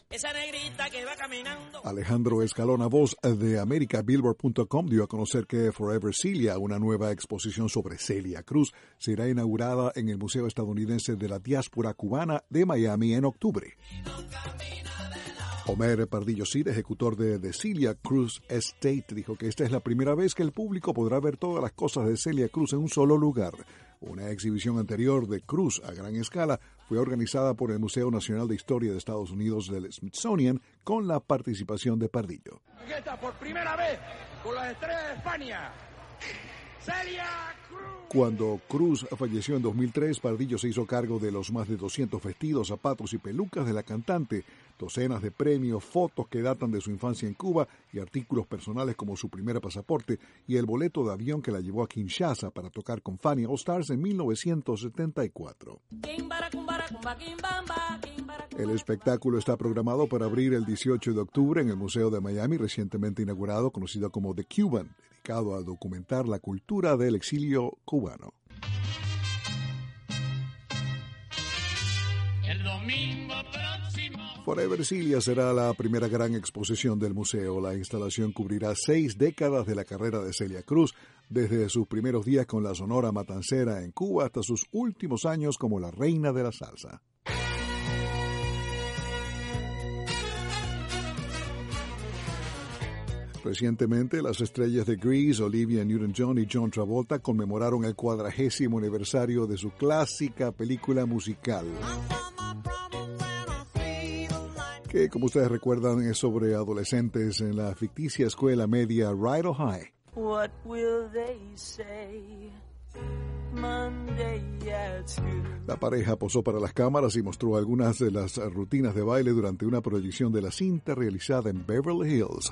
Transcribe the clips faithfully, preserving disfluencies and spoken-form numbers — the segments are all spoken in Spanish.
Esa negrita que va caminando. Alejandro Escalona, voz de América, Billboard punto com, dio a conocer que Forever Celia, una nueva exposición sobre Celia Cruz, será inaugurada en el Museo Estadounidense de la Diáspora Cubana de Miami en octubre. Homer Pardillo Cid, ejecutor de The Celia Cruz Estate, dijo que esta es la primera vez que el público podrá ver todas las cosas de Celia Cruz en un solo lugar. Una exhibición anterior de Cruz a gran escala fue organizada por el Museo Nacional de Historia de Estados Unidos del Smithsonian con la participación de Pardillo. Por primera vez con las estrellas de España, Celia Cruz. Cuando Cruz falleció en dos mil tres, Pardillo se hizo cargo de los más de doscientos vestidos, zapatos y pelucas de la cantante, docenas de premios, fotos que datan de su infancia en Cuba y artículos personales como su primer pasaporte y el boleto de avión que la llevó a Kinshasa para tocar con Fania All Stars en mil novecientos setenta y cuatro. El espectáculo está programado para abrir el dieciocho de octubre en el Museo de Miami, recientemente inaugurado, conocido como The Cuban, dedicado a documentar la cultura del exilio cubano. El domingo próximo. Forever Celia será la primera gran exposición del museo. La instalación cubrirá seis décadas de la carrera de Celia Cruz, desde sus primeros días con la Sonora Matancera en Cuba hasta sus últimos años como la reina de la salsa. Recientemente, las estrellas de Grease, Olivia Newton-John y John Travolta conmemoraron el cuadragésimo aniversario de su clásica película musical, que, como ustedes recuerdan, es sobre adolescentes en la ficticia escuela media Rydell High. What will they say? Monday at school. La pareja posó para las cámaras y mostró algunas de las rutinas de baile durante una proyección de la cinta realizada en Beverly Hills.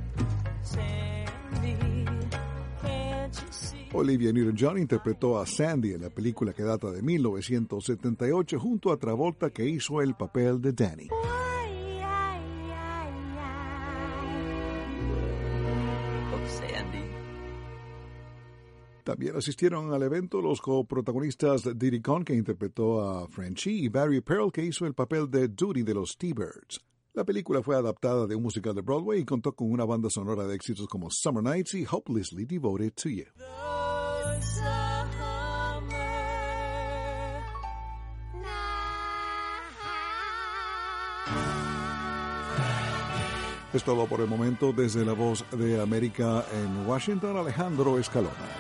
Olivia Newton-John interpretó a Sandy en la película que data de mil novecientos setenta y ocho junto a Travolta, que hizo el papel de Danny. También asistieron al evento los coprotagonistas Diddy Conn, que interpretó a Frenchie, y Barry Pearl, que hizo el papel de Duty de los T-Birds. La película fue adaptada de un musical de Broadway y contó con una banda sonora de éxitos como Summer Nights y Hopelessly Devoted to You. Es todo por el momento. Desde La Voz de América en Washington, Alejandro Escalona.